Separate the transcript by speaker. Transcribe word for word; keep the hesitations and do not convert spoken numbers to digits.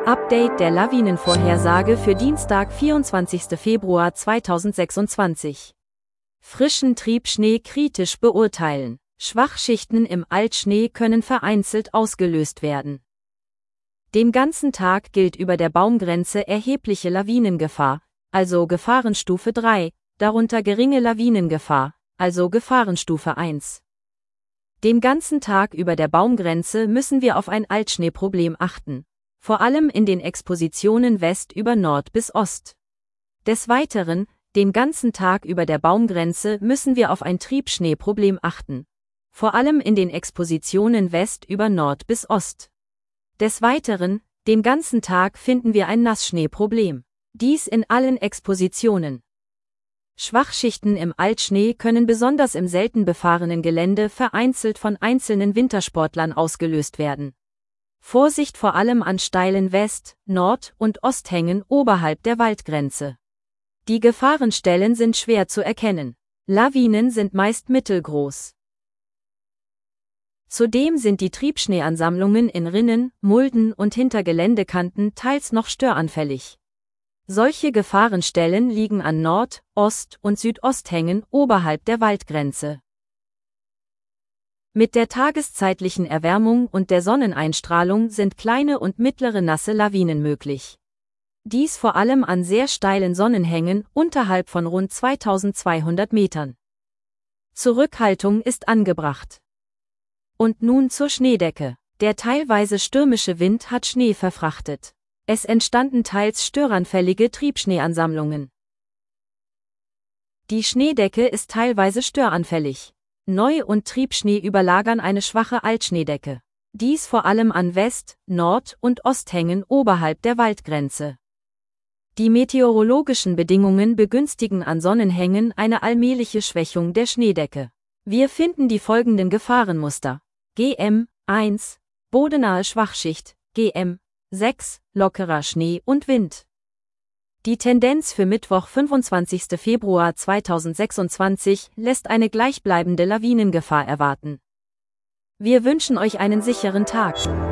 Speaker 1: Update der Lawinenvorhersage für Dienstag, vierundzwanzigsten Februar zweitausendsechsundzwanzig. Frischen Triebschnee kritisch beurteilen. Schwachschichten im Altschnee können vereinzelt ausgelöst werden. Den ganzen Tag gilt über der Baumgrenze erhebliche Lawinengefahr, also Gefahrenstufe drei, darunter geringe Lawinengefahr, also Gefahrenstufe eins. Den ganzen Tag über der Baumgrenze müssen wir auf ein Altschneeproblem achten, vor allem in den Expositionen West über Nord bis Ost. Des Weiteren, den ganzen Tag über der Baumgrenze müssen wir auf ein Triebschneeproblem achten, vor allem in den Expositionen West über Nord bis Ost. Des Weiteren, den ganzen Tag finden wir ein Nassschneeproblem. Dies in allen Expositionen. Schwachschichten im Altschnee können besonders im selten befahrenen Gelände vereinzelt von einzelnen Wintersportlern ausgelöst werden. Vorsicht vor allem an steilen West-, Nord- und Osthängen oberhalb der Waldgrenze. Die Gefahrenstellen sind schwer zu erkennen. Lawinen sind meist mittelgroß. Zudem sind die Triebschneeansammlungen in Rinnen, Mulden und hinter Geländekanten teils noch störanfällig. Solche Gefahrenstellen liegen an Nord-, Ost- und Südosthängen oberhalb der Waldgrenze. Mit der tageszeitlichen Erwärmung und der Sonneneinstrahlung sind kleine und mittlere nasse Lawinen möglich. Dies vor allem an sehr steilen Sonnenhängen unterhalb von rund zweitausendzweihundert Metern. Zurückhaltung ist angebracht. Und nun zur Schneedecke. Der teilweise stürmische Wind hat Schnee verfrachtet. Es entstanden teils störanfällige Triebschneeansammlungen. Die Schneedecke ist teilweise störanfällig. Neu- und Triebschnee überlagern eine schwache Altschneedecke. Dies vor allem an West-, Nord- und Osthängen oberhalb der Waldgrenze. Die meteorologischen Bedingungen begünstigen an Sonnenhängen eine allmähliche Schwächung der Schneedecke. Wir finden die folgenden Gefahrenmuster: G M eins, bodenahe Schwachschicht, G M sechs, lockerer Schnee und Wind. Die Tendenz für Mittwoch, fünfundzwanzigsten Februar zweitausendsechsundzwanzig, lässt eine gleichbleibende Lawinengefahr erwarten. Wir wünschen euch einen sicheren Tag.